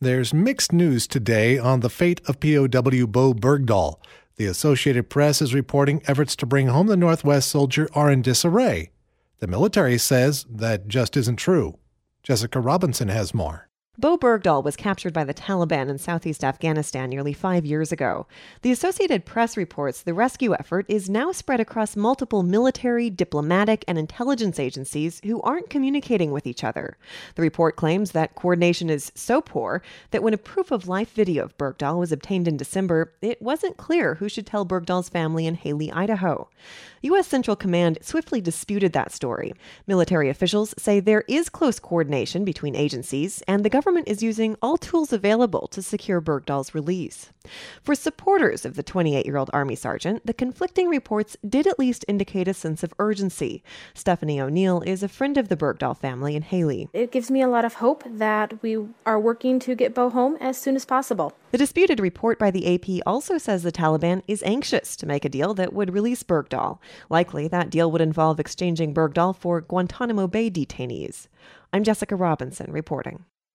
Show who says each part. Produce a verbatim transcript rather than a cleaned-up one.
Speaker 1: There's mixed news today on the fate of P O W Bowe Bergdahl. The Associated Press is reporting efforts to bring home the Northwest soldier are in disarray. The military says that just isn't true. Jessica Robinson has more.
Speaker 2: Bowe Bergdahl was captured by the Taliban in southeast Afghanistan nearly five years ago. The Associated Press reports the rescue effort is now spread across multiple military, diplomatic, and intelligence agencies who aren't communicating with each other. The report claims that coordination is so poor that when a proof-of-life video of Bergdahl was obtained in December, it wasn't clear who should tell Bergdahl's family in Hailey, Idaho. U S Central Command swiftly disputed that story. Military officials say there is close coordination between agencies, and the government is using all tools available to secure Bergdahl's release. For supporters of the twenty-eight-year-old Army sergeant, the conflicting reports did at least indicate a sense of urgency. Stephanie O'Neill is a friend of the Bergdahl family in Hailey.
Speaker 3: It gives me a lot of hope that we are working to get Bowe home as soon as possible.
Speaker 2: The disputed report by the A P also says the Taliban is anxious to make a deal that would release Bergdahl. Likely, that deal would involve exchanging Bergdahl for Guantanamo Bay detainees. I'm Jessica Robinson reporting.